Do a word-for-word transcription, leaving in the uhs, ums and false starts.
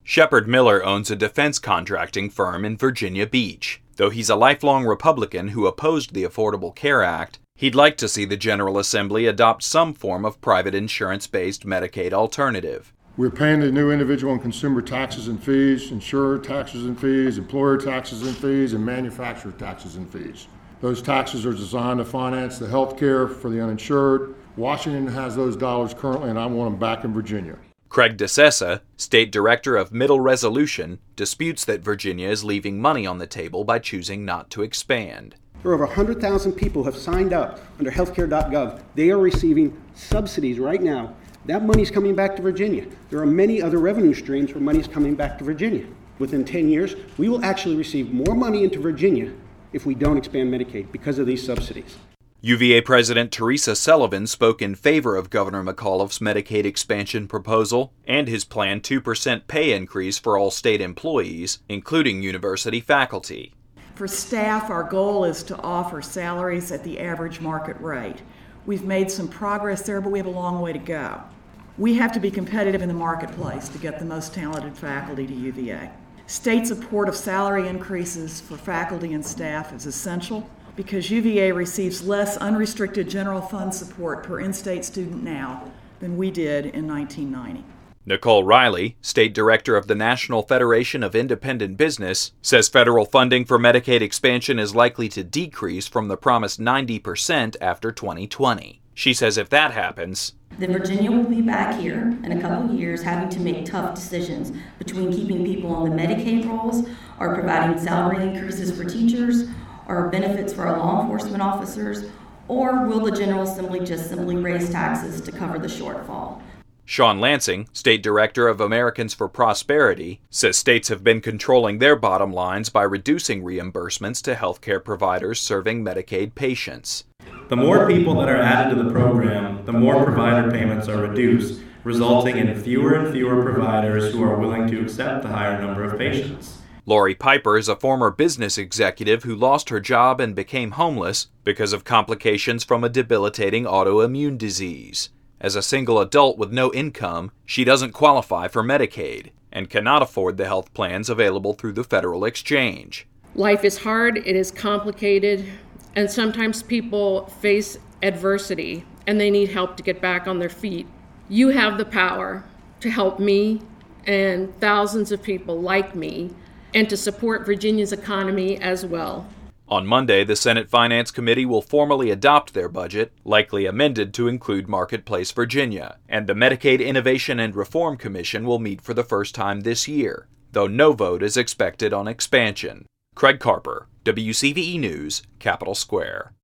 Shepard Miller owns a defense contracting firm in Virginia Beach. Though he's a lifelong Republican who opposed the Affordable Care Act, he'd like to see the General Assembly adopt some form of private insurance-based Medicaid alternative. We're paying the new individual and consumer taxes and fees, insurer taxes and fees, employer taxes and fees, and manufacturer taxes and fees. Those taxes are designed to finance the health care for the uninsured. Washington has those dollars currently, and I want them back in Virginia. Craig DeCessa, State Director of Middle Resolution, disputes that Virginia is leaving money on the table by choosing not to expand. There are over one hundred thousand people who have signed up under healthcare dot gov. They are receiving subsidies right now. That money's coming back to Virginia. There are many other revenue streams where money's coming back to Virginia. Within ten years, we will actually receive more money into Virginia if we don't expand Medicaid because of these subsidies. U V A President Teresa Sullivan spoke in favor of Governor McAuliffe's Medicaid expansion proposal and his planned two percent pay increase for all state employees, including university faculty. For staff, our goal is to offer salaries at the average market rate. We've made some progress there, but we have a long way to go. We have to be competitive in the marketplace to get the most talented faculty to U V A. State support of salary increases for faculty and staff is essential because U V A receives less unrestricted general fund support per in-state student now than we did in nineteen ninety. Nicole Riley, State Director of the National Federation of Independent Business, says federal funding for Medicaid expansion is likely to decrease from the promised ninety percent after twenty twenty. She says if that happens, then Virginia will be back here in a couple of years having to make tough decisions between keeping people on the Medicaid rolls or providing salary increases for teachers or benefits for our law enforcement officers, or will the General Assembly just simply raise taxes to cover the shortfall? Sean Lansing, State Director of Americans for Prosperity, says states have been controlling their bottom lines by reducing reimbursements to healthcare providers serving Medicaid patients. The more people that are added to the program, the more provider payments are reduced, resulting in fewer and fewer providers who are willing to accept the higher number of patients. Lori Piper is a former business executive who lost her job and became homeless because of complications from a debilitating autoimmune disease. As a single adult with no income, she doesn't qualify for Medicaid and cannot afford the health plans available through the federal exchange. Life is hard, it is complicated, and sometimes people face adversity and they need help to get back on their feet. You have the power to help me and thousands of people like me and to support Virginia's economy as well. On Monday, the Senate Finance Committee will formally adopt their budget, likely amended to include Marketplace Virginia, and the Medicaid Innovation and Reform Commission will meet for the first time this year, though no vote is expected on expansion. Craig Carper, W C V E News, Capitol Square.